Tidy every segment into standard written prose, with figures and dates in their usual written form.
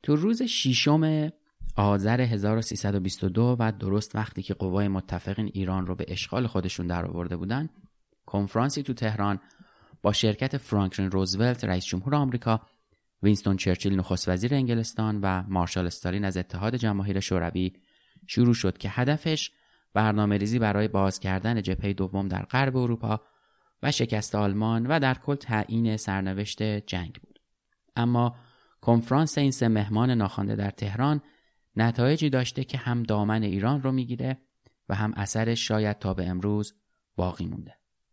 تو روز 6 آذر 1322 و درست وقتی که قوای متفقین ایران رو به اشغال خودشون در آورده بودن، کنفرانسی تو تهران با شرکت فرانکلین روزولت رئیس جمهور آمریکا، وینستون چرچیل نخست وزیر انگلستان و مارشال استالین از اتحاد جماهیر شوروی شروع شد که هدفش برنامه‌ریزی برای باز کردن جبهه دوم در غرب اروپا و شکست آلمان و در کل تعیین سرنوشت جنگ بود. اما کنفرانس این سه مهمان ناخوانده در تهران نتایجی داشته که هم دامن ایران رو میگیره و هم اثرش شاید تا به امروز باقی مونده.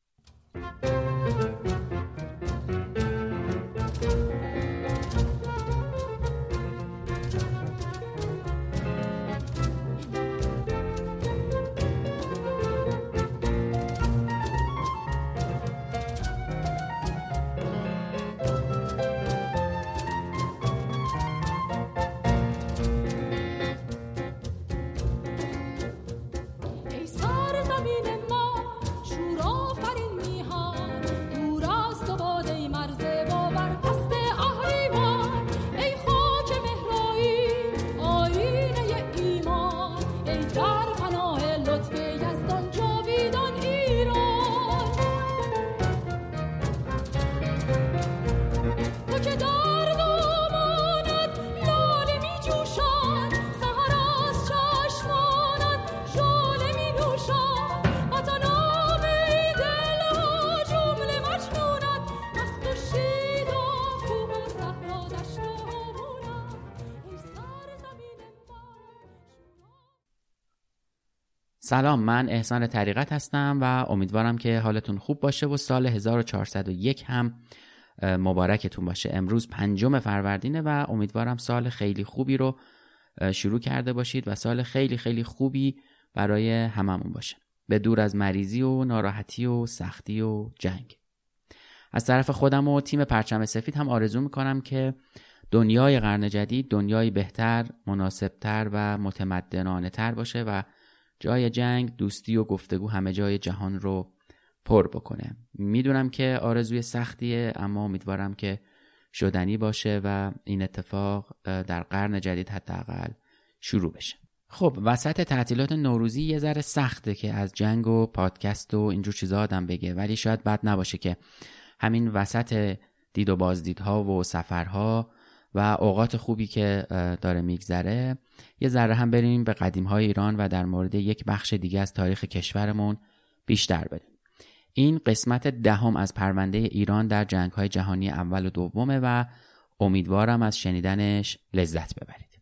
سلام، من احسان طریقت هستم و امیدوارم که حالتون خوب باشه و سال 1401 هم مبارکتون باشه. امروز 5 فروردینه و امیدوارم سال خیلی خوبی رو شروع کرده باشید و سال خیلی خیلی خوبی برای هممون باشه، به دور از مریضی و ناراحتی و سختی و جنگ. از طرف خودم و تیم پرچم سفید هم آرزو میکنم که دنیای قرن جدید دنیایی بهتر، مناسبتر و متمدنانه تر باشه و جای جنگ، دوستی و گفتگو همه جای جهان رو پر بکنه. میدونم که آرزوی سختیه، اما امیدوارم که شدنی باشه و این اتفاق در قرن جدید حداقل شروع بشه. خب وسط تعطیلات نوروزی یه ذره سخته که از جنگ و پادکست و اینجور چیزا آدم بگه، ولی شاید بد نباشه که همین وسط دید و بازدیدها و سفرها و اوقات خوبی که داره میگذره یه ذره هم بریم به قدیم‌های ایران و در مورد یک بخش دیگه از تاریخ کشورمون بیشتر بریم. این قسمت 10 از پرونده ایران در جنگ‌های جهانی اول و دومه و امیدوارم از شنیدنش لذت ببرید.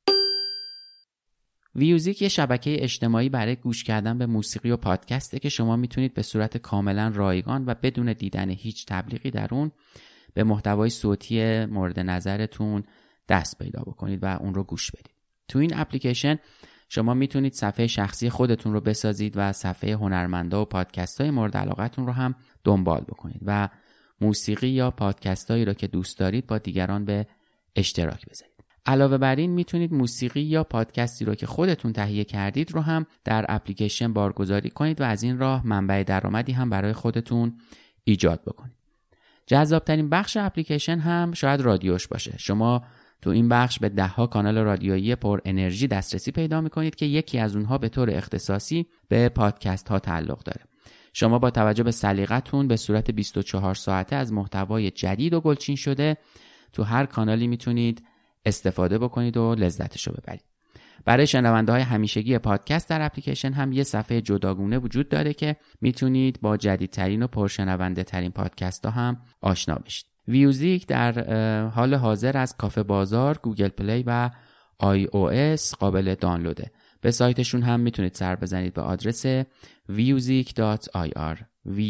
ویوزیک یه شبکه اجتماعی برای گوش کردن به موسیقی و پادکسته که شما میتونید به صورت کاملا رایگان و بدون دیدن هیچ تبلیغی در اون به محتوای صوتی مورد نظرتون دست پیدا بکنید و اون رو گوش بدید. تو این اپلیکیشن شما میتونید صفحه شخصی خودتون رو بسازید و صفحه هنرمندا و پادکست‌های مورد علاقتون رو هم دنبال بکنید و موسیقی یا پادکست‌هایی رو که دوست دارید با دیگران به اشتراک بذارید. علاوه بر این میتونید موسیقی یا پادکستی رو که خودتون تهیه کردید رو هم در اپلیکیشن بارگذاری کنید و از این راه منبع درآمدی هم برای خودتون ایجاد بکنید. جذابترین بخش اپلیکیشن هم شاید رادیوش باشه. شما تو این بخش به 10 کانال رادیویی پر انرژی دسترسی پیدا میکنید که یکی از اونها به طور اختصاصی به پادکست ها تعلق داره. شما با توجه به سلیقتون به صورت 24 ساعته از محتوای جدید و گلچین شده تو هر کانالی میتونید استفاده بکنید و لذتشو ببرید. برای شنونده‌های همیشگی پادکست در اپلیکیشن هم یه صفحه جداگونه وجود داره که میتونید با جدیدترین و پرشنونده ترین پادکست ها هم آشنا بشید. ویوزیک در حال حاضر از کافه بازار، گوگل پلی و iOS قابل دانلوده. به سایتشون هم میتونید سر بزنید به آدرس vusic.ir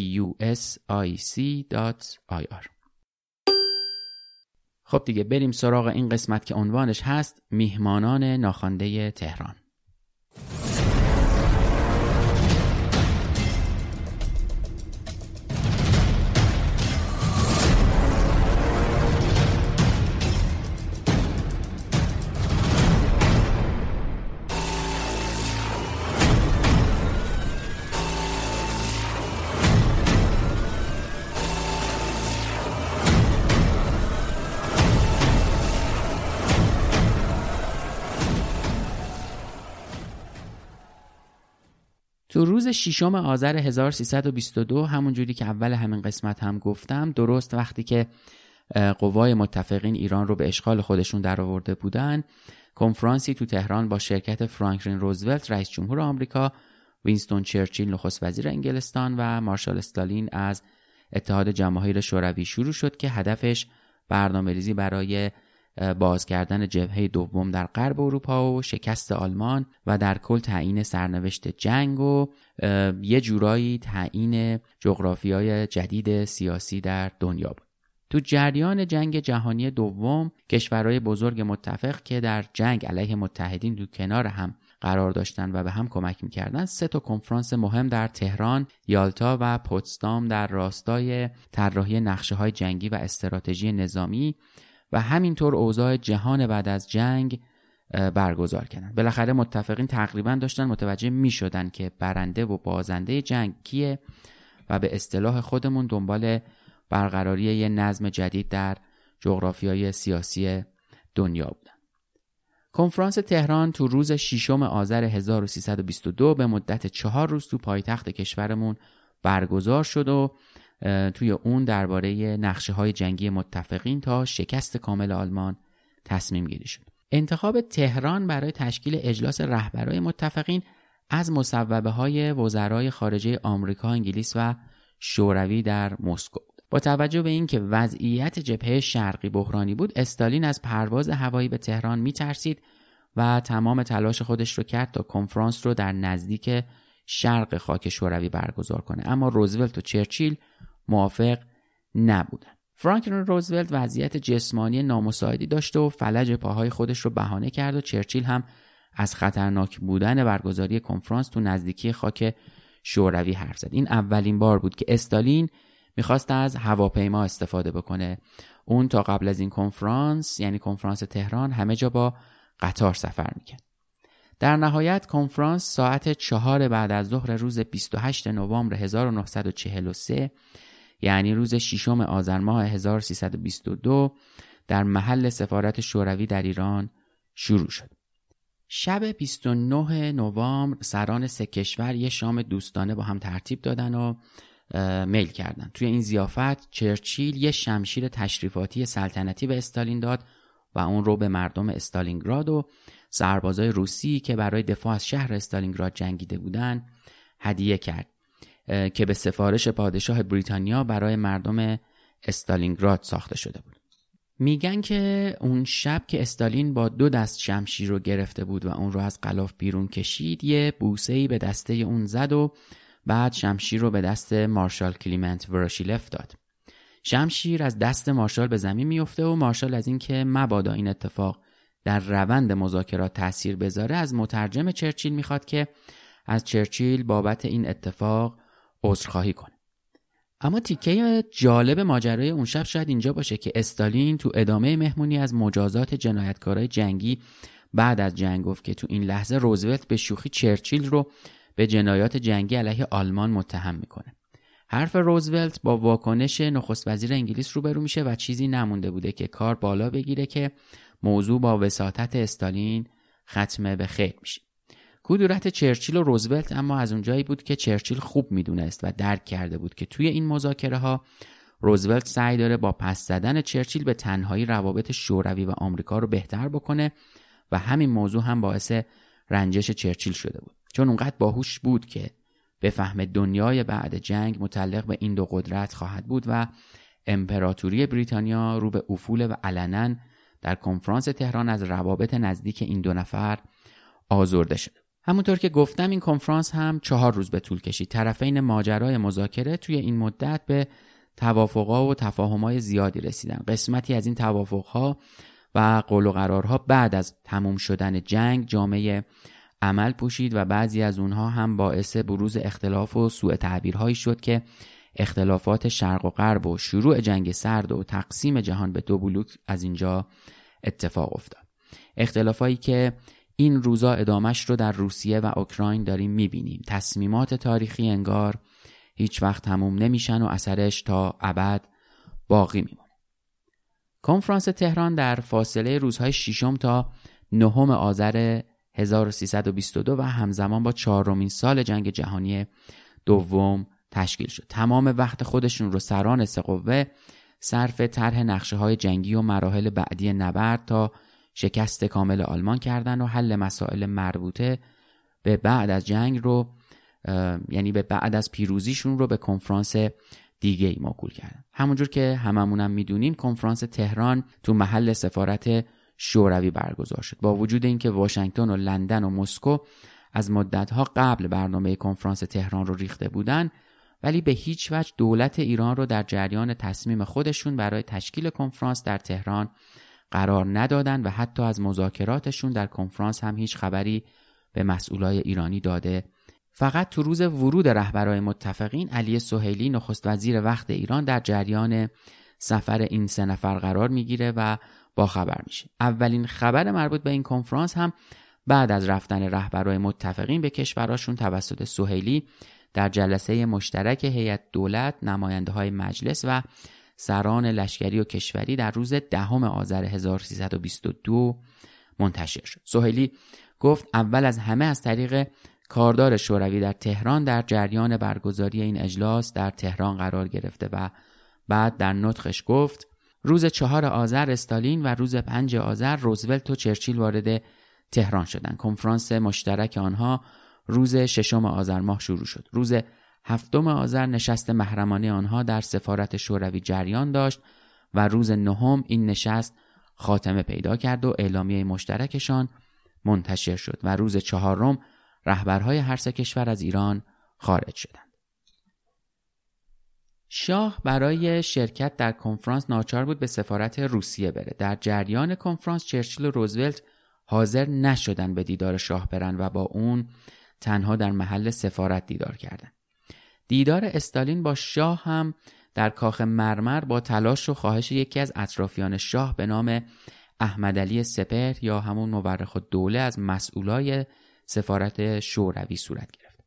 vusic.ir. خب دیگه بریم سراغ این قسمت که عنوانش هست میهمانان ناخوانده تهران. تو روز 6 آذر 1322 همون جوری که اول همین قسمت هم گفتم، درست وقتی که قوای متفقین ایران رو به اشغال خودشون درآورده بودن، کنفرانسی تو تهران با شرکت فرانکلین روزولت رئیس جمهور آمریکا، وینستون چرچیل نخست وزیر انگلستان و مارشال استالین از اتحاد جماهیر شوروی شروع شد که هدفش برنامه‌ریزی برای باز کردن جبهه دوم در غرب اروپا و شکست آلمان و در کل تعیین سرنوشت جنگ و یه جورایی تعیین جغرافیای جدید سیاسی در دنیا بود. تو جریان جنگ جهانی دوم کشورهای بزرگ متفق که در جنگ علیه متحدین تو کنار هم قرار داشتن و به هم کمک میکردن 3 کنفرانس مهم در تهران، یالتا و پوتسدام در راستای طراحی نقشه‌های جنگی و استراتژی نظامی و همینطور اوضاع جهان بعد از جنگ برگزار کردن. بالاخره متفقین تقریبا داشتن متوجه میشدن که برنده و بازنده جنگ کیه و به اصطلاح خودمون دنبال برقراری یه نظم جدید در جغرافیای سیاسی دنیا بودن. کنفرانس تهران تو روز 6 آذر 1322 به مدت 4 روز تو پایتخت کشورمون برگزار شد و توی اون درباره نقشه‌های جنگی متفقین تا شکست کامل آلمان تصمیم گیری شد. انتخاب تهران برای تشکیل اجلاس رهبرای متفقین از مصوبه‌های وزرای خارجه آمریکا، انگلیس و شوروی در مسکو. با توجه به اینکه وضعیت جبهه شرقی بحرانی بود، استالین از پرواز هوایی به تهران می‌ترسید و تمام تلاش خودش رو کرد تا کنفرانس رو در نزدیک شرق خاک شوروی برگزار کنه، اما روزولت و چرچیل موافق نبودن. فرانکلین روزولت وضعیت جسمانی نامساعدی داشته و فلج پاهای خودش رو بهانه کرد و چرچیل هم از خطرناک بودن برگزاری کنفرانس تو نزدیکی خاک شوروی حرف زد. این اولین بار بود که استالین میخواست از هواپیما استفاده بکنه. اون تا قبل از این کنفرانس، یعنی کنفرانس تهران، همه جا با قطار سفر میکرد. در نهایت کنفرانس ساعت 4 بعد از ظهر روز 28 نوامبر 1943، یعنی روز 6 آذر ماه 1322 در محل سفارت شوروی در ایران شروع شد. شب 29 نوامبر سران 3 کشور یه شام دوستانه با هم ترتیب دادن و میل کردن. توی این ضیافت چرچیل یه شمشیر تشریفاتی سلطنتی به استالین داد و اون رو به مردم استالینگراد و سربازای روسی که برای دفاع از شهر استالینگراد جنگیده بودن هدیه کرد که به سفارش پادشاه بریتانیا برای مردم استالینگراد ساخته شده بود. میگن که اون شب که استالین با 2 دست شمشیر رو گرفته بود و اون رو از غلاف بیرون کشید، یه بوسه‌ای به دسته اون زد و بعد شمشیر رو به دست مارشال کلیمنت وراشیلف داد. شمشیر از دست مارشال به زمین میفته و مارشال از این که مبادا این اتفاق در روند مذاکرات تأثیر بذاره از مترجم چرچیل میخواد که از چرچیل بابت این اتفاق عذرخواهی کنه. اما تیکه جالب ماجرای اون شب شاید اینجا باشه که استالین تو ادامه مهمونی از مجازات جنایتکارای جنگی بعد از جنگ گفت که تو این لحظه روزولت به شوخی چرچیل رو به جنایات جنگی علیه آلمان متهم میکنه. حرف روزولت با واکنش نخست وزیر انگلیس روبرو میشه و چیزی نمونده بوده که کار بالا بگیره که موضوع با وساطت استالین ختم به خیر میشه. کدورت چرچیل و روزولت اما از اونجایی بود که چرچیل خوب میدونست و درک کرده بود که توی این مذاکره ها روزولت سعی داره با پس زدن چرچیل به تنهایی روابط شوروی و آمریکا رو بهتر بکنه و همین موضوع هم باعث رنجش چرچیل شده بود، چون اونقدر باهوش بود که بفهمه دنیای بعد جنگ متعلق به این 2 قدرت خواهد بود و امپراتوری بریتانیا رو به افول و علنا در کنفرانس تهران از روابط نزدیک این 2 نفر آزرده شد. همونطور که گفتم این کنفرانس هم 4 روز به طول کشید. طرفین ماجرای مذاکره توی این مدت به توافق‌ها و تفاهم‌های زیادی رسیدن. قسمتی از این توافق‌ها و قول و قرارها بعد از تموم شدن جنگ جامعه عمل پوشید و بعضی از اونها هم باعث بروز اختلاف و سوء تعبیرهایی شد که اختلافات شرق و غرب و شروع جنگ سرد و تقسیم جهان به 2 بلوک از اینجا اتفاق افتاد. اختلافایی که این روزا ادامش رو در روسیه و اوکراین داریم میبینیم. تصمیمات تاریخی انگار هیچ وقت تموم نمیشن و اثرش تا ابد باقی میمونه. کنفرانس تهران در فاصله روزهای 6 تا 9 آذر 1322 و همزمان با 4مین سال جنگ جهانی دوم تشکیل شد. تمام وقت خودشون رو سران سه قوه صرف طرح نقشه‌های جنگی و مراحل بعدی نبرد تا شکست کامل آلمان کردن و حل مسائل مربوطه به بعد از جنگ رو، یعنی به بعد از پیروزیشون رو به کنفرانس دیگه ای موکول کردن. همونجور که هممونم میدونیم کنفرانس تهران تو محل سفارت شوروی برگزار شد. با وجود اینکه واشنگتن و لندن و مسکو از مدت‌ها قبل برنامه کنفرانس تهران رو ریخته بودن، ولی به هیچ وجه دولت ایران رو در جریان تصمیم خودشون برای تشکیل کنفرانس در تهران قرار ندادن و حتی از مذاکراتشون در کنفرانس هم هیچ خبری به مسئولای ایرانی داده. فقط تو روز ورود رهبران متفقین علی سهیلی نخست وزیر وقت ایران در جریان سفر این 3 نفر قرار میگیره و با خبر میشه. اولین خبر مربوط به این کنفرانس هم بعد از رفتن رهبران متفقین به کشوراشون توسط سهیلی در جلسه مشترک هیئت دولت، نماینده‌های مجلس و سران لشکری و کشوری در روز 10 آذر 1322 منتشر شد. سهیلی گفت اول از همه از طریق کاردار شوروی در تهران در جریان برگزاری این اجلاس در تهران قرار گرفته و بعد در نطقش گفت روز 4 آذر استالین و روز 5 آذر روزولت و چرچیل وارد تهران شدند. کنفرانس مشترک آنها روز 6 آذر ماه شروع شد. روز 7 آذر نشست محرمانه آنها در سفارت شوروی جریان داشت و روز 9 این نشست خاتمه پیدا کرد و اعلامیه مشترکشان منتشر شد و روز 4 رهبرهای هر 3 کشور از ایران خارج شدند. شاه برای شرکت در کنفرانس ناچار بود به سفارت روسیه بره. در جریان کنفرانس چرچیل و روزولت حاضر نشدن به دیدار شاه برن و با اون تنها در محل سفارت دیدار کردند. دیدار استالین با شاه هم در کاخ مرمر با تلاش و خواهش یکی از اطرافیان شاه به نام احمدعلی سپهر یا همون مورخ الدوله از مسئولای سفارت شوروی صورت گرفت.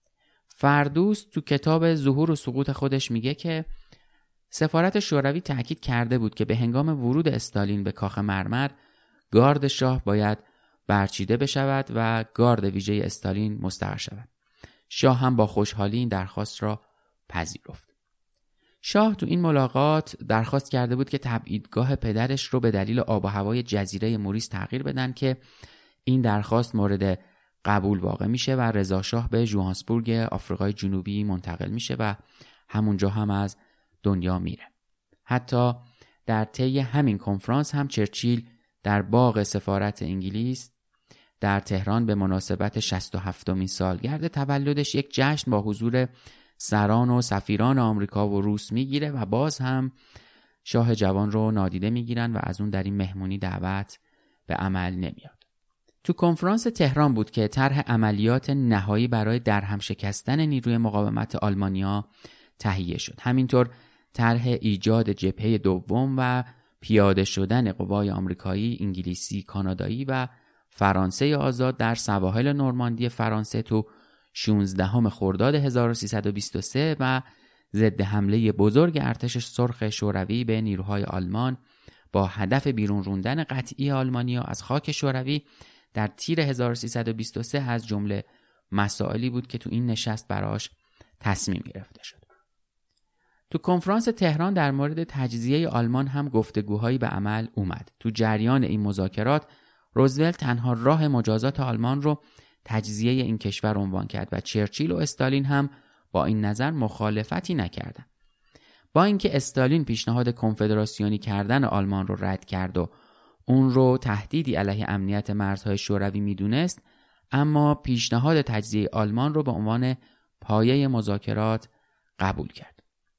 فردوس تو کتاب ظهور و سقوط خودش میگه که سفارت شوروی تأکید کرده بود که به هنگام ورود استالین به کاخ مرمر گارد شاه باید برچیده بشود و گارد ویژه استالین مستقر شود. شاه هم با خوشحالی این درخواست را پذیرفت. شاه تو این ملاقات درخواست کرده بود که تبعیدگاه پدرش رو به دلیل آب و هوای جزیره موریس تغییر بدن که این درخواست مورد قبول واقع میشه و رضا شاه به ژوهانسبورگ آفریقای جنوبی منتقل میشه و همونجا هم از دنیا میره. حتی در طی همین کنفرانس هم چرچیل در باغ سفارت انگلیس در تهران به مناسبت 67مین سالگرد تولدش یک جشن با حضور سران و سفیران آمریکا و روس میگیره و باز هم شاه جوان رو نادیده میگیرن و از اون در این مهمونی دعوت به عمل نمیاد. تو کنفرانس تهران بود که طرح عملیات نهایی برای درهم شکستن نیروی مقاومت آلمانیا تهیه شد. همینطور طرح ایجاد جبهه دوم و پیاده شدن قوای آمریکایی، انگلیسی، کانادایی و فرانسه آزاد در سواحل نورماندی فرانسه تو 16 خرداد 1323 و ضد حمله بزرگ ارتش سرخ شوروی به نیروهای آلمان با هدف بیرون روندن قطعی آلمانیا از خاک شوروی در تیر 1323 از جمله مسائلی بود که تو این نشست براش تصمیم گرفته شد. تو کنفرانس تهران در مورد تجزیه آلمان هم گفتگوهایی به عمل اومد. تو جریان این مذاکرات روزولت تنها راه مجازات آلمان رو تجزیه این کشور عنوان کرد و چرچیل و استالین هم با این نظر مخالفتی نکردند. با اینکه استالین پیشنهاد کنفدراسیونی کردن آلمان رو رد کرد و اون رو تهدیدی علیه امنیت مرزهای شوروی میدونست، اما پیشنهاد تجزیه آلمان رو به عنوان پایه مذاکرات قبول کرد.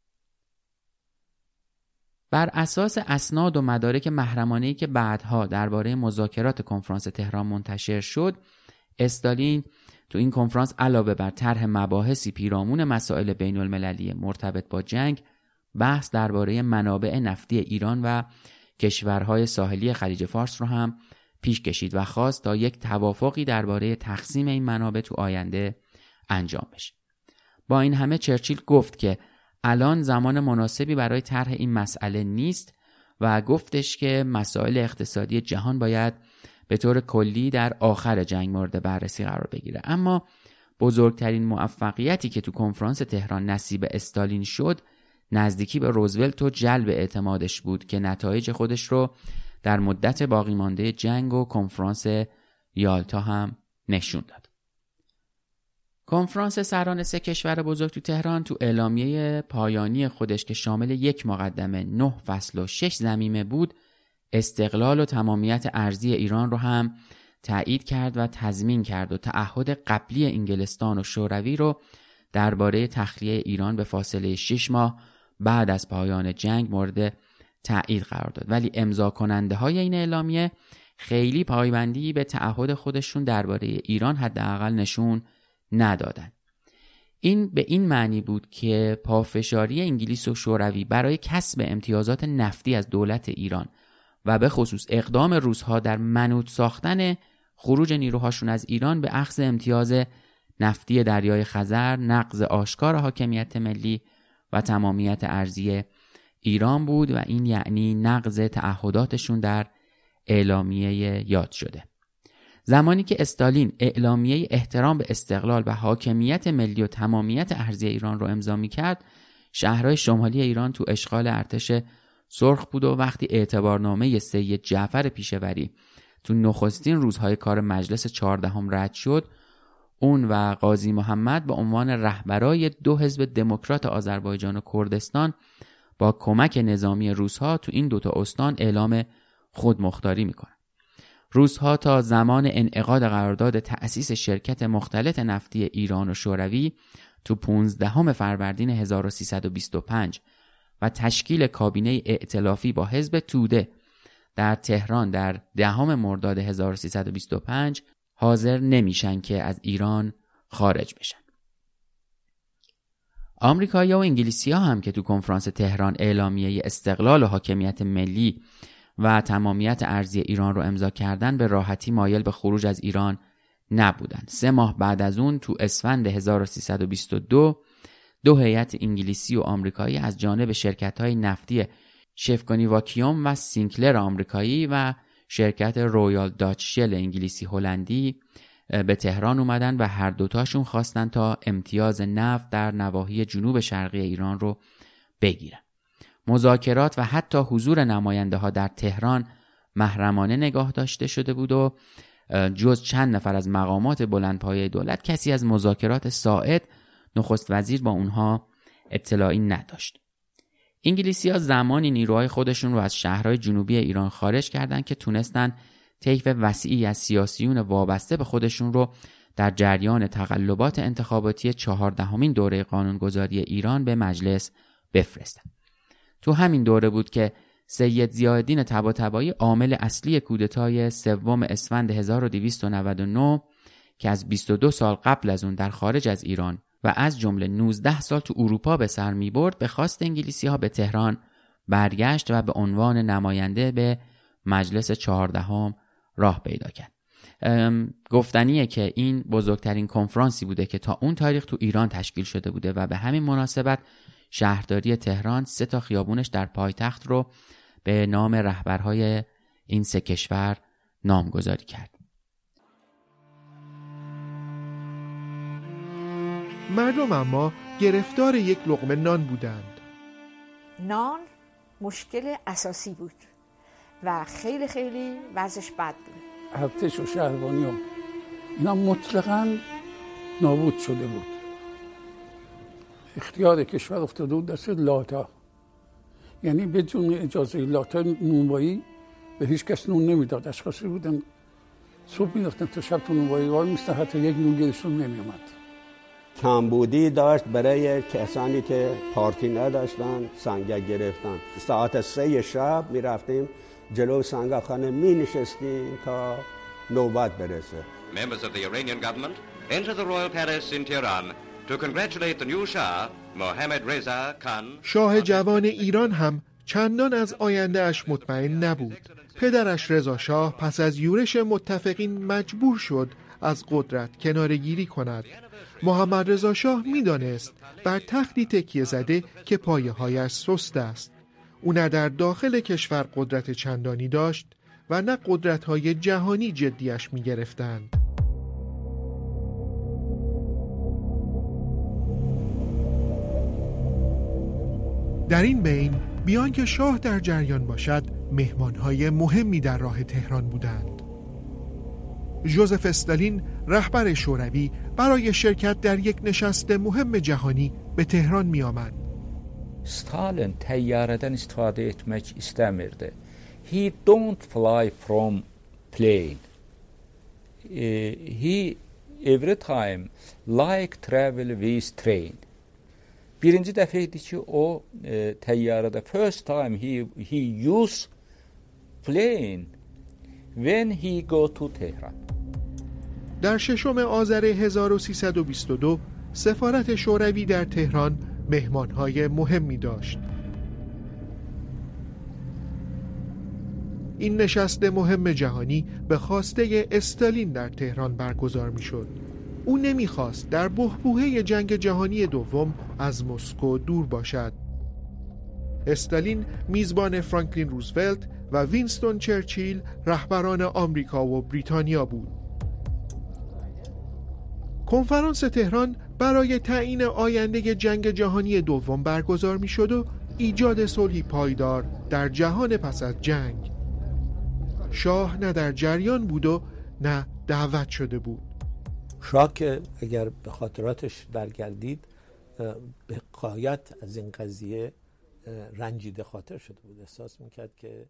بر اساس اسناد و مدارک محرمانه‌ای که بعدها درباره مذاکرات کنفرانس تهران منتشر شد، استالین تو این کنفرانس علاوه بر طرح مباحثی پیرامون مسائل بین المللی مرتبط با جنگ، بحث درباره منابع نفتی ایران و کشورهای ساحلی خلیج فارس رو هم پیش کشید و خواست تا یک توافقی درباره تقسیم این منابع تو آینده انجام بشه. با این همه چرچیل گفت که الان زمان مناسبی برای طرح این مسئله نیست و گفتش که مسائل اقتصادی جهان باید به طور کلی در آخر جنگ مورد بررسی قرار بگیره. اما بزرگترین موفقیتی که تو کنفرانس تهران نصیب استالین شد نزدیکی به روزولت و جلب اعتمادش بود که نتایج خودش رو در مدت باقی مانده جنگ و کنفرانس یالتا هم نشون داد. کنفرانس سران 3 کشور بزرگ تو تهران تو اعلامیه پایانی خودش که شامل 1 مقدمه، 9 فصل و 6 ضمیمه بود، استقلال و تمامیت ارضی ایران رو هم تایید کرد و تضمین کرد و تعهد قبلی انگلستان و شوروی رو درباره تخلیه ایران به فاصله 6 ماه بعد از پایان جنگ مورد تایید قرار داد. ولی امضا کننده های این اعلامیه خیلی پایبندی به تعهد خودشون درباره ایران حداقل نشون ندادن. این به این معنی بود که پافشاری انگلیس و شوروی برای کسب امتیازات نفتی از دولت ایران و به خصوص اقدام روس‌ها در منوط ساختن خروج نیروهاشون از ایران به اخذ امتیاز نفتی دریای خزر، نقض آشکار حاکمیت ملی و تمامیت ارضی ایران بود و این یعنی نقض تعهداتشون در اعلامیه یاد شده. زمانی که استالین اعلامیه احترام به استقلال و حاکمیت ملی و تمامیت ارضی ایران رو امضا می‌کرد، شهرهای شمالی ایران تو اشغال ارتش سرخ بود و وقتی اعتبارنامه سید جعفر پیشوری تو نخستین روزهای کار مجلس 14 رد شد، اون و قاضی محمد به عنوان رهبرای 2 حزب دموکرات آذربایجان و کردستان با کمک نظامی روس‌ها تو این 2 استان اعلام خودمختاری میکنن. روس‌ها تا زمان انعقاد قرارداد تأسیس شرکت مختلط نفتی ایران و شوروی تو 15 فروردین 1325 و تشکیل کابینه ائتلافی با حزب توده در تهران در 10 مرداد 1325 حاضر نمیشن که از ایران خارج بشن. آمریکایی‌ها و انگلیسی‌ها هم که تو کنفرانس تهران اعلامیه استقلال و حاکمیت ملی و تمامیت ارضی ایران رو امضا کردن به راحتی مایل به خروج از ایران نبودن. 3 ماه بعد از اون تو اسفند 1322 2 هیئت انگلیسی و آمریکایی از جانب شرکت‌های نفتی شفکونیواکیوم و سینکلر آمریکایی و شرکت رویال داچ شل انگلیسی هلندی به تهران اومدن و هر دوتاشون خواستن تا امتیاز نفت در نواحی جنوب شرقی ایران رو بگیرن. مذاکرات و حتی حضور نماینده ها در تهران محرمانه نگاه داشته شده بود و جز چند نفر از مقامات بلندپایه دولت کسی از مذاکرات ساعد نخست وزیر با اونها اطلاعی نداشت. انگلیسی‌ها زمانی نیروهای خودشون رو از شهرهای جنوبی ایران خارج کردن که تونستن طیف وسیعی از سیاسیون وابسته به خودشون رو در جریان تقلبات انتخاباتی 14مین دوره قانونگذاری ایران به مجلس بفرستن. تو همین دوره بود که سید ضیاءالدین طباطبایی عامل اصلی کودتای 3 اسفند 1299 که از 22 سال قبل از اون در خارج از ایران و از جمله 19 سال تو اروپا به سر می برد، به خواست انگلیسی‌ها به تهران برگشت و به عنوان نماینده به مجلس 14 راه پیدا کرد. گفتنیه که این بزرگترین کنفرانسی بوده که تا اون تاریخ تو ایران تشکیل شده بوده و به همین مناسبت شهرداری تهران 3 خیابونش در پایتخت رو به نام رهبرهای این 3 کشور نامگذاری کرد. مردم اما گرفتار یک لقمه نان بودند. نان مشکل اساسی بود و خیلی خیلی وضعش بد بود. ارتش و شهربانی اینا مطلقاً نابود شده بود. اختیار کشور افتاده بود دست لاتا، یعنی بدون اجازه لاتا نونوایی به هیچ کس نون نمیداد. اشخاصی بودن صبح میرفتن تا شب تو نونوایی وای میستن، حتی یک نون گیرشون نمیومد. کمبودی داشت برای کسانی که پارتی نداشتن، سنگک گرفتن. ساعت 3 شب میرفتیم جلو سنگکخانه می نشستیم تا نوبت برسه. Members of the Iranian government enter the royal palace in Tehran to congratulate the new Shah, Mohammad Reza Khan. شاه جوان ایران هم چندان از آینده اش مطمئن نبود. پدرش رضا شاه پس از یورش متفقین مجبور شد از قدرت کناره‌گیری کند. محمد رضا شاه می‌دانست بر تختی تکیه زده که پایه‌هایش سست است. او نه در داخل کشور قدرت چندانی داشت و نه قدرت‌های جهانی جدیش می‌گرفتند. در این بین بیان که شاه در جریان باشد، مهمان‌های مهمی در راه تهران بودند. ژوزف استالین رهبر شوروی برای شرکت در یک نشست مهم جهانی به تهران می آمد. Stalin təyyarədən istifadə etmək istəmirdi. He don't fly from plane. He every time like travel with train. Birinci dəfə idi ki, o təyyarədə first time he use plane when he go to Tehran. در 6 آذر 1322 سفارت شوروی در تهران مهمان‌های مهمی داشت. این نشست مهم جهانی به خواسته استالین در تهران برگزار می‌شد. او نمی‌خواست در بحبوحه جنگ جهانی دوم از مسکو دور باشد. استالین میزبان فرانکلین روزولت و وینستون چرچیل رهبران آمریکا و بریتانیا بود. کنفرانس تهران برای تعیین آینده جنگ جهانی دوم برگزار می‌شد و ایجاد صلحی پایدار در جهان پس از جنگ. شاه نه در جریان بود و نه دعوت شده بود. شاه که اگر به خاطراتش برگردید به غایت از این قضیه رنجیده خاطر شده بود. احساس می‌کرد که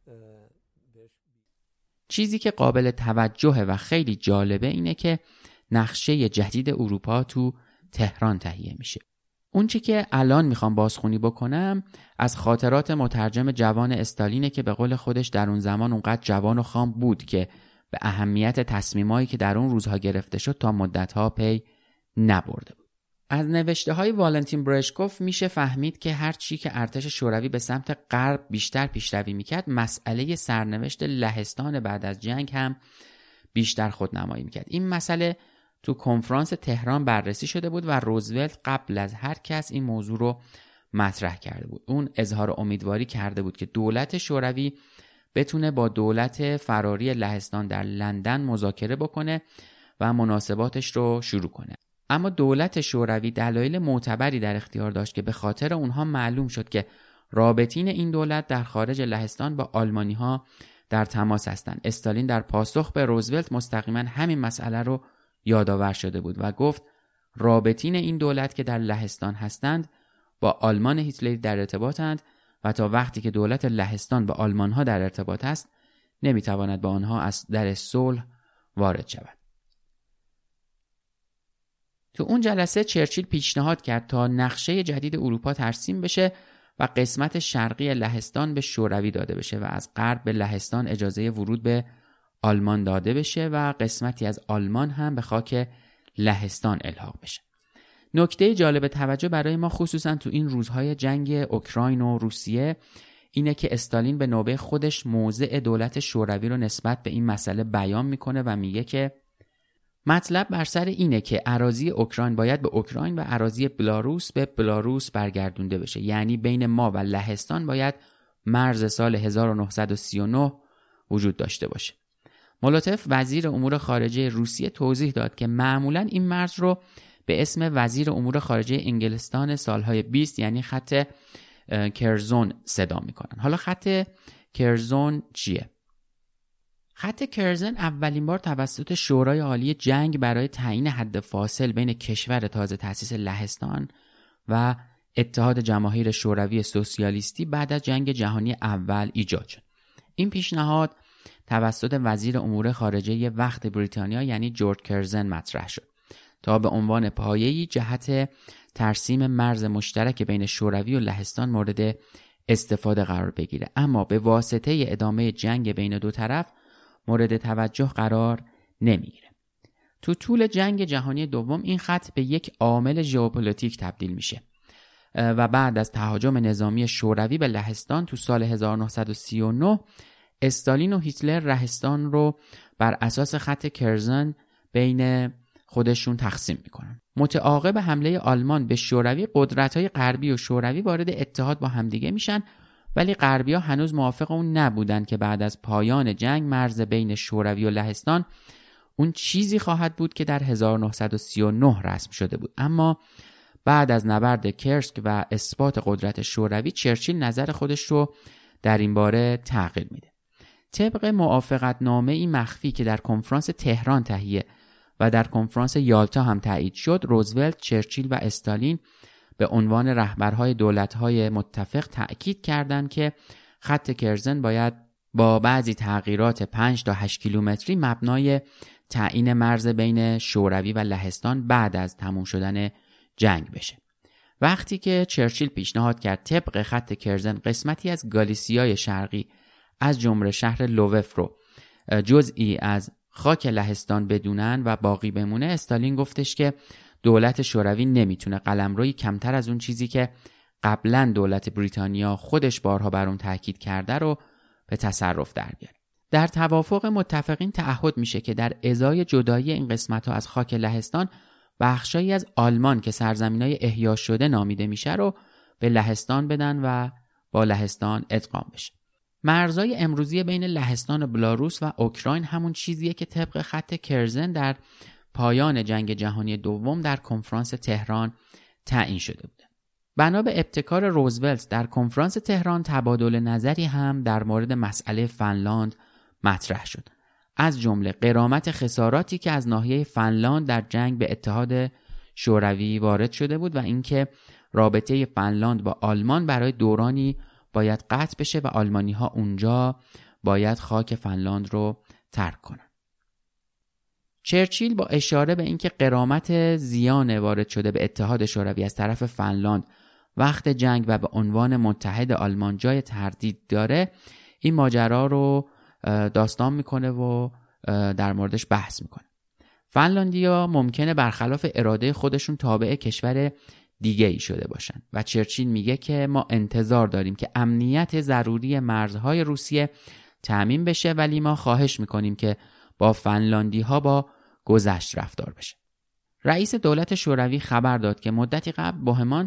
چیزی که قابل توجهه و خیلی جالبه اینه که نقشه جدید اروپا تو تهران تهیه میشه. اون چی که الان میخوام بازخونی بکنم از خاطرات مترجم جوان استالینه که به قول خودش در اون زمان اونقدر جوان و خام بود که به اهمیت تصمیمایی که در اون روزها گرفته شد تا مدتها پی نبرده بود. از نوشته های والنتین برشکوف میشه فهمید که هر چی که ارتش شوروی به سمت غرب بیشتر پیشروی میکرد، مسئله سرنوشت لهستان بعد از جنگ هم بیشتر خودنمایی میکرد. این مسئله تو کنفرانس تهران بررسی شده بود و روزولت قبل از هر کس این موضوع رو مطرح کرده بود. اون اظهار امیدواری کرده بود که دولت شوروی بتونه با دولت فراری لهستان در لندن مذاکره بکنه و مناسباتش رو شروع کنه. اما دولت شوروی دلایل معتبری در اختیار داشت که به خاطر اونها معلوم شد که رابطین این دولت در خارج لهستان با آلمانی‌ها در تماس هستند. استالین در پاسخ به روزولت مستقیما همین مسئله رو یادآور شده بود و گفت رابطین این دولت که در لهستان هستند با آلمان هیتلری در ارتباطند و تا وقتی که دولت لهستان با آلمان‌ها در ارتباط است نمیتواند با آنها از در صلح وارد شود. تو اون جلسه چرچیل پیشنهاد کرد تا نقشه جدید اروپا ترسیم بشه و قسمت شرقی لهستان به شوروی داده بشه و از غرب به لهستان اجازه ورود به آلمان داده بشه و قسمتی از آلمان هم به خاک لهستان الحاق بشه. نکته جالب توجه برای ما خصوصا تو این روزهای جنگ اوکراین و روسیه اینه که استالین به نوبه خودش موضع دولت شوروی رو نسبت به این مسئله بیان میکنه و میگه که مطلب بر سر اینه که اراضی اوکراین باید به اوکراین و اراضی بلاروس به بلاروس برگردونده بشه. یعنی بین ما و لهستان باید مرز سال 1939 وجود داشته باشه. مولوتوف وزیر امور خارجه روسیه توضیح داد که معمولاً این مرز رو به اسم وزیر امور خارجه انگلستان سالهای 20 یعنی خط کرزون صدا میکنن. حالا خط کرزون چیه؟ خط کرزن اولین بار توسط شورای عالی جنگ برای تعیین حد فاصل بین کشور تازه تأسیس لهستان و اتحاد جماهیر شوروی سوسیالیستی بعد از جنگ جهانی اول ایجاد شد. این پیشنهاد توسط وزیر امور خارجه وقت بریتانیا یعنی جورج کرزن مطرح شد تا به عنوان پایه‌ای جهت ترسیم مرز مشترک بین شوروی و لهستان مورد استفاده قرار بگیره، اما به واسطه ادامه جنگ بین دو طرف مورد توجه قرار نمیگیره. تو طول جنگ جهانی دوم این خط به یک عامل ژئوپلیتیک تبدیل میشه و بعد از تهاجم نظامی شوروی به لهستان تو سال 1939 استالین و هیتلر لهستان رو بر اساس خط کرزن بین خودشون تقسیم میکنن. متعاقب حمله آلمان به شوروی قدرت‌های غربی و شوروی وارد اتحاد با همدیگه میشن ولی غربی‌ها هنوز موافق اون نبودن که بعد از پایان جنگ مرز بین شوروی و لهستان اون چیزی خواهد بود که در 1939 رسم شده بود. اما بعد از نبرد کرسک و اثبات قدرت شوروی، چرچیل نظر خودش رو در این باره تغییر میده. طبق موافقتنامه‌ای مخفی که در کنفرانس تهران تهیه و در کنفرانس یالتا هم تایید شد، روزولت، چرچیل و استالین به عنوان رهبرهای دولت‌های متفق تأکید کردند که خط کرزن باید با بعضی تغییرات 5 تا 8 کیلومتری مبنای تعیین مرز بین شوروی و لهستان بعد از تموم شدن جنگ بشه. وقتی که چرچیل پیشنهاد کرد طبق خط کرزن قسمتی از گالیسیای شرقی از جمله شهر لووف رو جزئی از خاک لهستان بدونن و باقی بمونه، استالین گفتش که دولت شوروی نمیتونه قلمروی کمتر از اون چیزی که قبلا دولت بریتانیا خودش بارها بر اون تاکید کرده رو به تصرف در بیاره. در توافق متفقین تعهد میشه که در ازای جدایی این قسمت‌ها از خاک لهستان، بخشایی از آلمان که سرزمینای احیا شده نامیده میشه رو به لهستان بدن و با لهستان ادغام بشه. مرزهای امروزی بین لهستان و بلاروس و اوکراین همون چیزیه که طبق خط کرزن در پایان جنگ جهانی دوم در کنفرانس تهران تعیین شده بود. بنا به ابتکار روزولت در کنفرانس تهران تبادل نظری هم در مورد مسئله فنلاند مطرح شد، از جمله غرامت خساراتی که از ناحیه فنلاند در جنگ به اتحاد شوروی وارد شده بود و اینکه رابطه فنلاند با آلمان برای دورانی باید قطع بشه و آلمانی ها اونجا باید خاک فنلاند رو ترک کنن. چرچیل با اشاره به اینکه غرامت زیان وارد شده به اتحاد شوروی از طرف فنلاند وقت جنگ و به عنوان متحد آلمان جای تردید داره، این ماجرا رو داستان میکنه و در موردش بحث میکنه. فنلاندیا ممکنه برخلاف اراده خودشون تابع کشور دیگه ای شده باشن و چرچیل میگه که ما انتظار داریم که امنیت ضروری مرزهای روسیه تامین بشه، ولی ما خواهش میکنیم که با فنلاندی ها با گذشت رفتار بشه. رئیس دولت شوروی خبر داد که مدتی قبل بوهمان،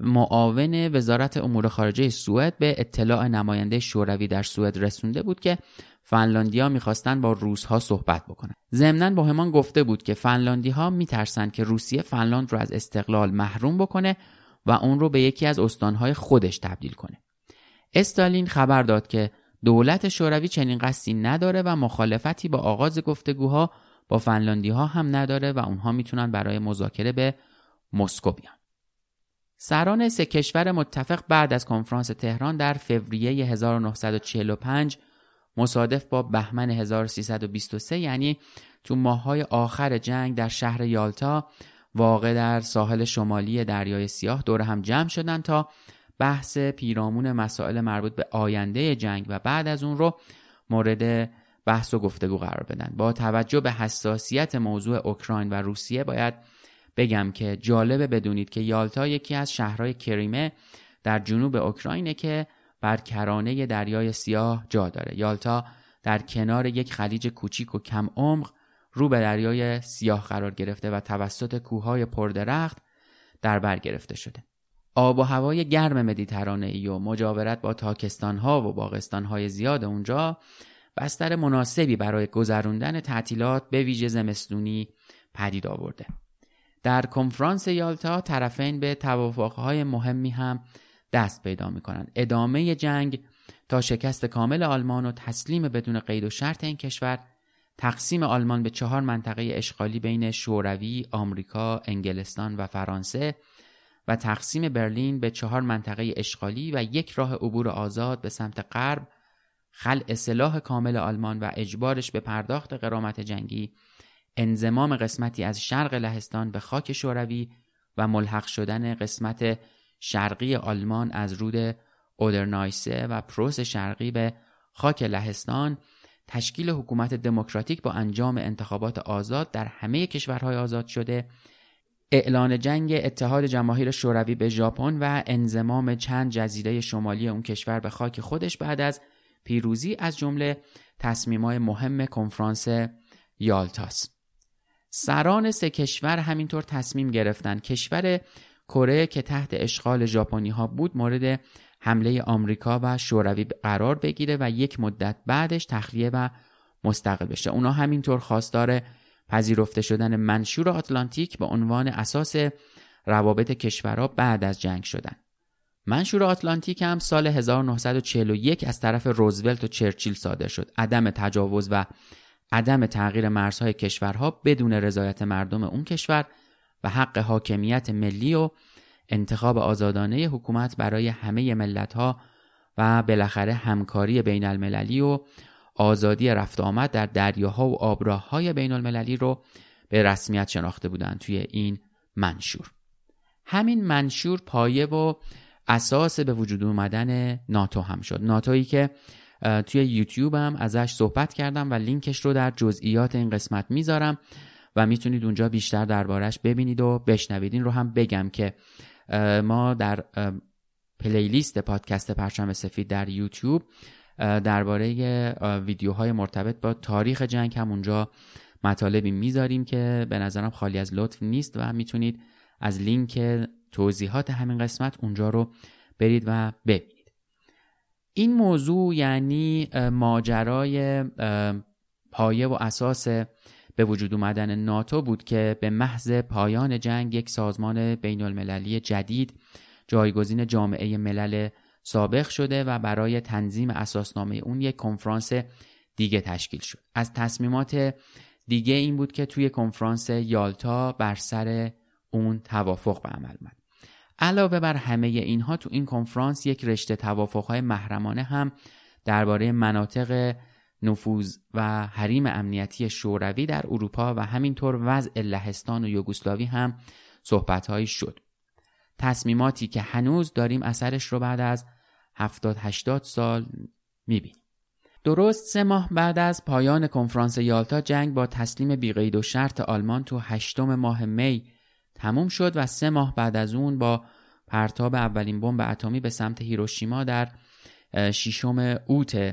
معاون وزارت امور خارجه سوئد، به اطلاع نماینده شوروی در سوئد رسونده بود که فنلاندی‌ها می‌خواستن با روس‌ها صحبت بکنن. ضمناً بوهمان گفته بود که فنلاندی‌ها می‌ترسن که روسیه فنلاند رو از استقلال محروم بکنه و اون رو به یکی از استان‌های خودش تبدیل کنه. استالین خبر داد که دولت شوروی چنین قصدی نداره و مخالفتی با آغاز گفتگوها با فنلاندی‌ها هم نداره و اونها میتونن برای مذاکره به مسکو بیان. سران سه کشور متفق بعد از کنفرانس تهران در فوریه 1945 مصادف با بهمن 1323، یعنی تو ماه‌های آخر جنگ، در شهر یالتا واقع در ساحل شمالی دریای سیاه دور هم جمع شدن تا بحث پیرامون مسائل مربوط به آینده جنگ و بعد از اون رو مورد بحث و گفتگو قرار بدن. با توجه به حساسیت موضوع اوکراین و روسیه باید بگم که جالبه بدونید که یالتا یکی از شهرهای کریمه در جنوب اوکراینه که بر کرانه دریای سیاه جا داره. یالتا در کنار یک خلیج کوچیک و کم عمق رو به دریای سیاه قرار گرفته و توسط کوههای پردرخت در بر گرفته شده. آب و هوای گرم مدیترانه‌ای و مجاورت با تاکستان‌ها و باغستان‌های زیاد اونجا بستر مناسبی برای گذراندن تعطیلات به ویژه زمستونی پدید آورده. در کنفرانس یالتا طرفین به توافق‌های مهمی هم دست پیدا می‌کنند. ادامه جنگ تا شکست کامل آلمان و تسلیم بدون قید و شرط این کشور، تقسیم آلمان به 4 منطقه اشغالی بین شوروی، آمریکا، انگلستان و فرانسه و تقسیم برلین به 4 منطقه اشغالی و یک راه عبور آزاد به سمت غرب، خلع سلاح کامل آلمان و اجبارش به پرداخت غرامت جنگی، انضمام قسمتی از شرق لهستان به خاک شوروی و ملحق شدن قسمت شرقی آلمان از رود اودرنایسه و پروس شرقی به خاک لهستان، تشکیل حکومت دموکراتیک با انجام انتخابات آزاد در همه کشورهای آزاد شده، اعلان جنگ اتحاد جماهیر شوروی به ژاپن و انضمام چند جزیره شمالی اون کشور به خاک خودش بعد از پیروزی از جمله تصمیم‌های مهم کنفرانس یالتاست. سران سه کشور همینطور تصمیم گرفتن کشور کره که تحت اشغال ژاپنی‌ها بود مورد حمله آمریکا و شوروی قرار بگیره و یک مدت بعدش تخلیه و مستقل بشه. اونا همینطور خواستار پذیرفته شدن منشور آتلانتیک به عنوان اساس روابط کشورها بعد از جنگ شدن. منشور آتلانتیک هم سال 1941 از طرف روزولت و چرچیل صادر شد. عدم تجاوز و عدم تغییر مرزهای کشورها بدون رضایت مردم اون کشور و حق حاکمیت ملی و انتخاب آزادانه حکومت برای همه ملت‌ها و بالاخره همکاری بین المللی و آزادی رفت آمد در دریاها و آبراههای بین المللی رو به رسمیت شناخته بودند توی این منشور. همین منشور پایه و اساس به وجود اومدن ناتو هم شد. ناتویی که توی یوتیوب هم ازش صحبت کردم و لینکش رو در جزئیات این قسمت میذارم و میتونید اونجا بیشتر دربارش ببینید و بشنوید. این رو هم بگم که ما در پلیلیست پادکست پرچم سفید در یوتیوب درباره ویدیوهای مرتبط با تاریخ جنگ هم اونجا مطالبی میذاریم که به نظرم خالی از لطف نیست و میتونید از لینک توضیحات همین قسمت اونجا رو برید و ببینید. این موضوع یعنی ماجرای پایه و اساس به وجود اومدن ناتو بود که به محض پایان جنگ یک سازمان بین المللی جدید جایگزین جامعه ملل سابق شده و برای تنظیم اساسنامه اون یک کنفرانس دیگه تشکیل شد. از تصمیمات دیگه این بود که توی کنفرانس یالتا بر سر اون توافق به عمل اومد. علاوه بر همه اینها تو این کنفرانس یک رشته توافق‌های محرمانه هم درباره مناطق نفوذ و حریم امنیتی شوروی در اروپا و همینطور وضع لهستان و یوگسلاوی هم صحبت‌هایی شد. تصمیماتی که هنوز داریم اثرش رو بعد از 70-80 سال می‌بینیم. درست 3 ماه بعد از پایان کنفرانس یالتا جنگ با تسلیم بی‌قید و شرط آلمان تو 8 ماه می تموم شد و 3 ماه بعد از اون با پرتاب اولین بمب اتمی به سمت هیروشیما در 6 اوت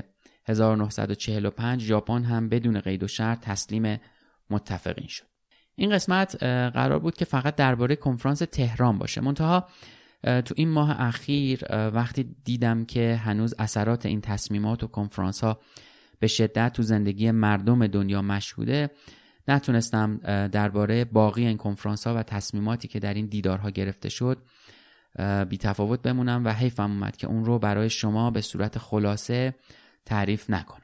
1945 ژاپن هم بدون قید و شرط تسلیم متفقین شد. این قسمت قرار بود که فقط درباره کنفرانس تهران باشه. منتها تو این ماه اخیر وقتی دیدم که هنوز اثرات این تصمیمات و کنفرانس ها به شدت تو زندگی مردم دنیا مشهوده، نتونستم درباره باقی این کنفرانس ها و تصمیماتی که در این دیدارها گرفته شد بی تفاوت بمونم و حیفم اومد که اون رو برای شما به صورت خلاصه تعریف نکنم.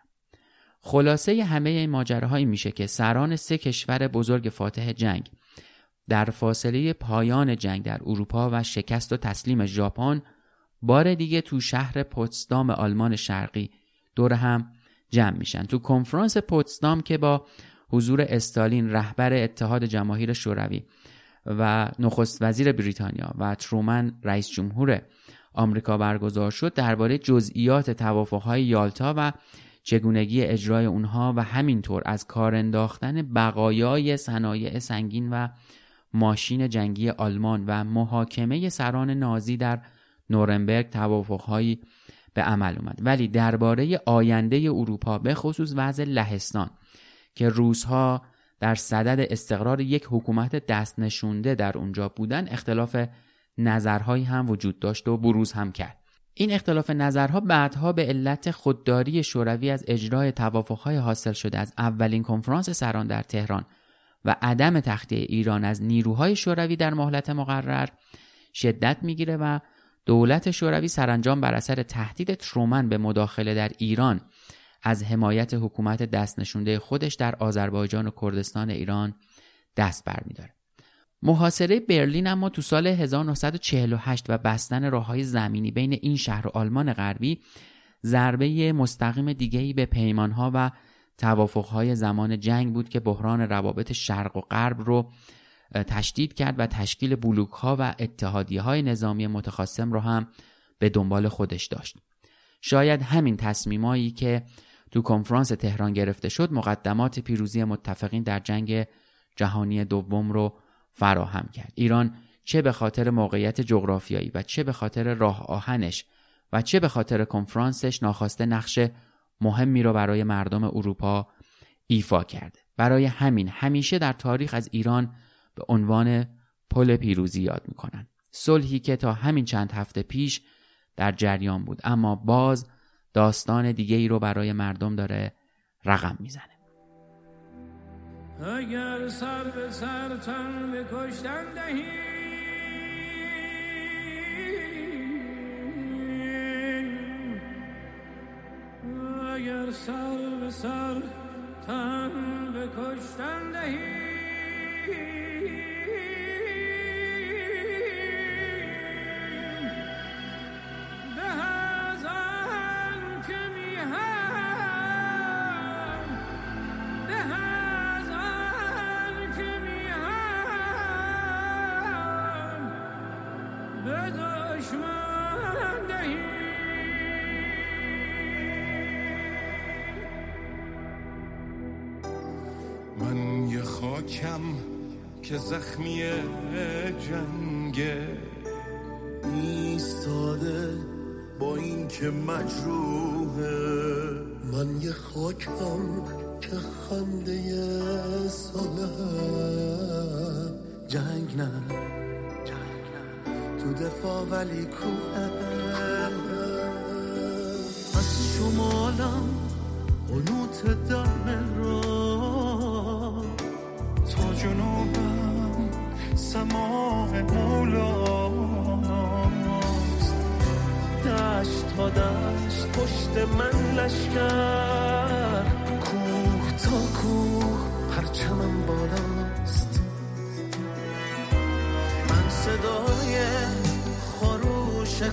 خلاصه همه این ماجراهایی میشه که سران 3 کشور بزرگ فاتح جنگ در فاصله پایان جنگ در اروپا و شکست و تسلیم ژاپن بار دیگه تو شهر پوتسدام آلمان شرقی دور هم جمع میشن. تو کنفرانس پوتسدام که با حضور استالین رهبر اتحاد جماهیر شوروی و نخست وزیر بریتانیا و ترومن رئیس جمهور آمریکا برگزار شد، درباره جزئیات توافق‌های یالتا و چگونگی اجرای اونها و همینطور از کار انداختن بقایای صنایع سنگین و ماشین جنگی آلمان و محاکمه سران نازی در نورنبرگ توافق‌هایی به عمل اومد. ولی درباره آینده اروپا به خصوص وضع لهستان که روس‌ها در صدد استقرار یک حکومت دست نشونده در اونجا بودن، اختلاف نظرهایی هم وجود داشت و بروز هم کرد. این اختلاف نظرها بعدها به علت خودداری شوروی از اجرای توافق‌های حاصل شده از اولین کنفرانس سران در تهران و عدم تخلیه ایران از نیروهای شوروی در مهلت مقرر شدت میگیره و دولت شوروی سرانجام بر اثر تهدید ترومن به مداخله در ایران از حمایت حکومت دست نشونده خودش در آذربایجان و کردستان ایران دست برمی‌داره. محاصره برلین اما تو سال 1948 و بستن راه‌های زمینی بین این شهر و آلمان غربی ضربه مستقیم دیگه‌ای به پیمان‌ها و توافق‌های زمان جنگ بود که بحران روابط شرق و غرب رو تشدید کرد و تشکیل بلوک‌ها و اتحادیه‌های نظامی متخاصم رو هم به دنبال خودش داشت. شاید همین تصمیمایی که تو کنفرانس تهران گرفته شد مقدمات پیروزی متفقین در جنگ جهانی دوم رو فراهم کرد. ایران چه به خاطر موقعیت جغرافیایی و چه به خاطر راه آهنش و چه به خاطر کنفرانسش ناخواسته نقش مهمی رو برای مردم اروپا ایفا کرده. برای همین همیشه در تاریخ از ایران به عنوان پل پیروزی یاد میکنن. صلحی که تا همین چند هفته پیش در جریان بود، اما باز داستان دیگه ای رو برای مردم داره رقم میزنه. اگر سر به سر تن به کشتن دهی، اگر سر به سر تن به کشتن دهی، من یه خاکم که زخمی جنگه، ایستاده با این که مجروحه. من یه خاکم که خنده ساله، جنگ نه تو دفاع ولی کوه. از شمالم قنوت دم را تا جنوبم سماع مولاست. دشت تا دشت پشت من لشکر، کوه تا کوه پرچمم بالاست. من صدای خروش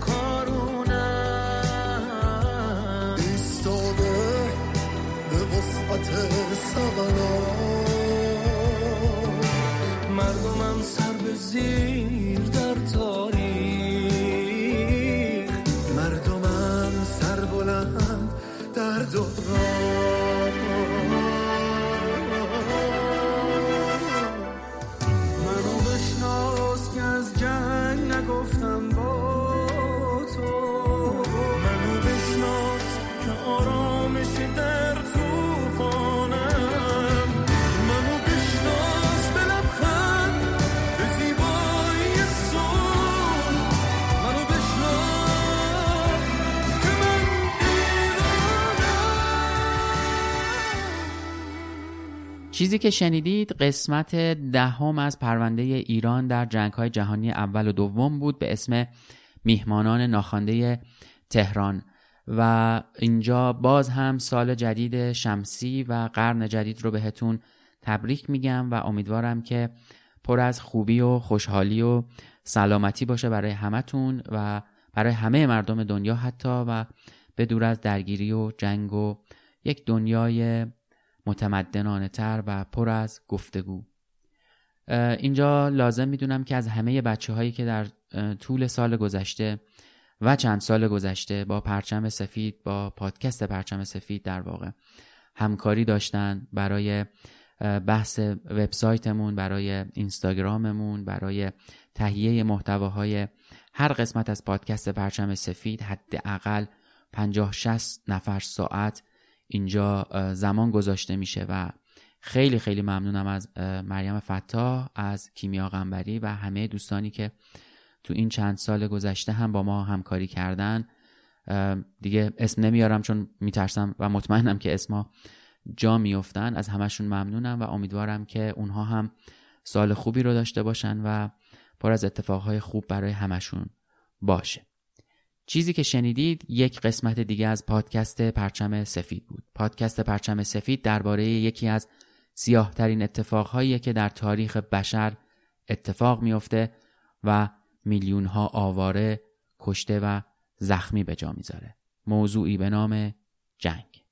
کارونم، ایستاده به وسعت سبلا. مردمم سر به زیر در تاریخ، مردمم سر بلند در دوران. منو بشناس که از جنگ نگفتم با تو، منو بشناس که آرامشی در توفانم. منو بشناس به لبخند به زیبایی صلح، منو بشناس که من ایرانم. چیزی که شنیدید قسمت 10 از پرونده ایران در جنگ‌های جهانی اول و دوم بود به اسم میهمانان ناخوانده تهران. و اینجا باز هم سال جدید شمسی و قرن جدید رو بهتون تبریک میگم و امیدوارم که پر از خوبی و خوشحالی و سلامتی باشه برای همتون و برای همه مردم دنیا حتی، و به دور از درگیری و جنگ و یک دنیای متمدنانه تر و پر از گفتگو. اینجا لازم میدونم که از همه بچه هایی که در طول سال گذشته و چند سال گذشته با پرچم سفید، با پادکست پرچم سفید در واقع همکاری داشتن برای بحث وبسایتمون، برای اینستاگراممون، برای تهیه محتواهای هر قسمت از پادکست پرچم سفید، حداقل 50-60 نفر ساعت اینجا زمان گذاشته میشه و خیلی خیلی ممنونم از مریم فتاح، از کیمیا قنبری و همه دوستانی که تو این چند سال گذشته هم با ما همکاری کردن. دیگه اسم نمیارم چون میترسم و مطمئنم که اسما جا میافتن. از همشون ممنونم و امیدوارم که اونها هم سال خوبی رو داشته باشن و پر از اتفاقهای خوب برای همشون باشه. چیزی که شنیدید یک قسمت دیگه از پادکست پرچم سفید بود. پادکست پرچم سفید درباره یکی از سیاه‌ترین اتفاقهایی که در تاریخ بشر اتفاق میفته و میلیون‌ها آواره، کشته و زخمی به جا میذاره. موضوعی به نام جنگ.